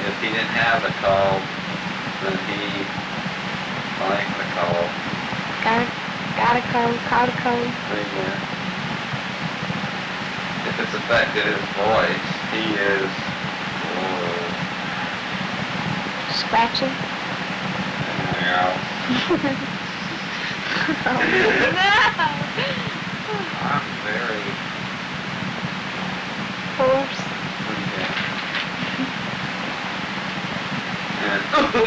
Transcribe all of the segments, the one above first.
If he didn't have the cold, then he blanked the cold. Got a cold, caught a cold. Amen. If it's affected his voice, he is Scratching. yeah. Oh, no! I'm very Horse. okay. And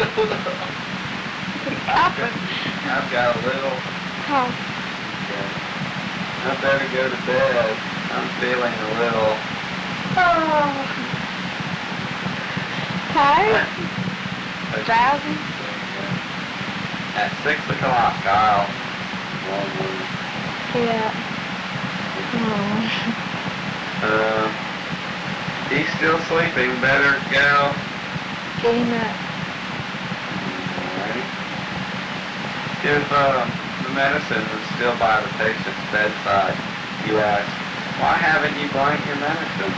I've got a little. Oh. Okay. I better go to bed. I'm feeling a little. Oh. Tired? Drowsy? At 6 o'clock, Kyle. Yeah. Oh. He's still sleeping. Better go. Get him up. Alright. If the medicine is still by the patient's bedside, you ask, why haven't you blanked your medicine?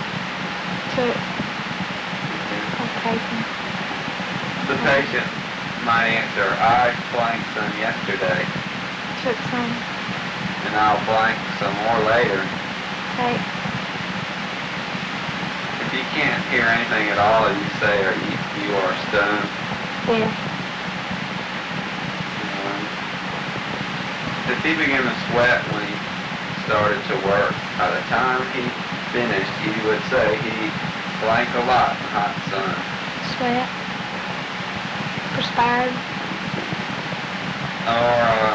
Okay. The patient might answer, I blanked some yesterday, Took some. and I'll blank some more later. Okay. If you can't hear anything at all, you say, you are stoned. Yeah. If he began to sweat when he started to work, by the time he finished, he would say he blanked a lot in the hot sun. Sweat. Perspired. Or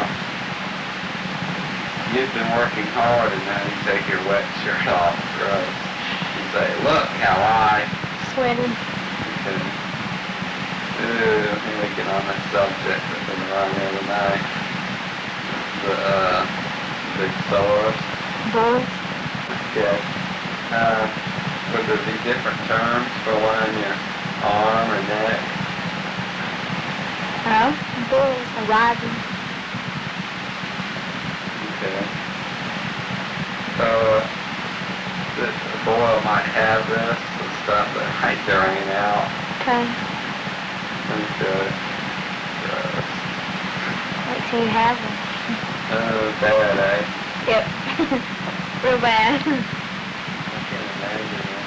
you've been working hard and now you take your wet shirt off. Gross. You say, look how I Sweated. can. I'm thinking on that subject that's been around the other night. The sores. Bulls. Okay. Would there be different terms for one on your arm or neck? Oh, bulls. Arising. Okay. So, the boil might have this, the stuff that might drain out. Okay. Okay. Gross. Wait till you have them. Bad, eh? Yep. Real bad. I can't imagine it.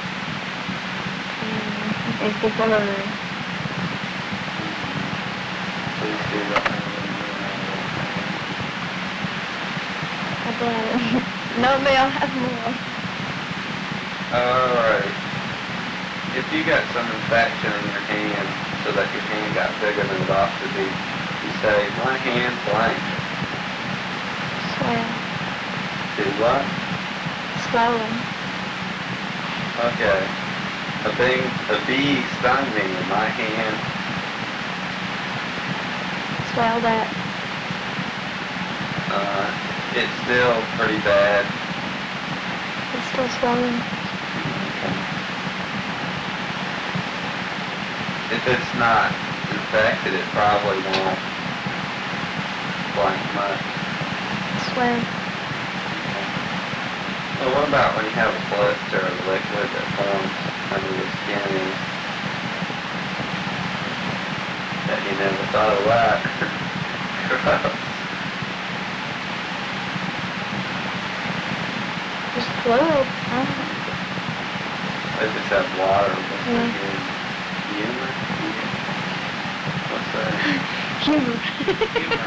It's just one of them. Please do that. No, they'll have more. Alright. If you got some infection in your hand so that your hand got bigger than it ought to be, you say, my hand blank. Swell. Do what? Swollen. Okay. A bee stung me in my hand. Swelled up. It's still pretty bad. It's still swollen. If it's not infected, it probably won't blank much. Swell. Well, what about when you have a blister or liquid that forms under the skin that you never thought of that? Gross. Just fluid. They just have water. Yeah. Humor? What's that? Humor. Humor.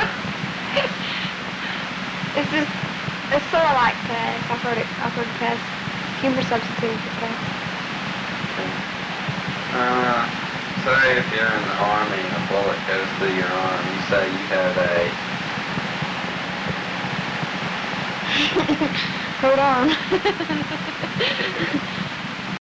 It's just, it's sort of like past. I've heard it past. Humor substitute for past. Say if you're in the Army and a bullet goes through your arm, you say you have a... Hold on.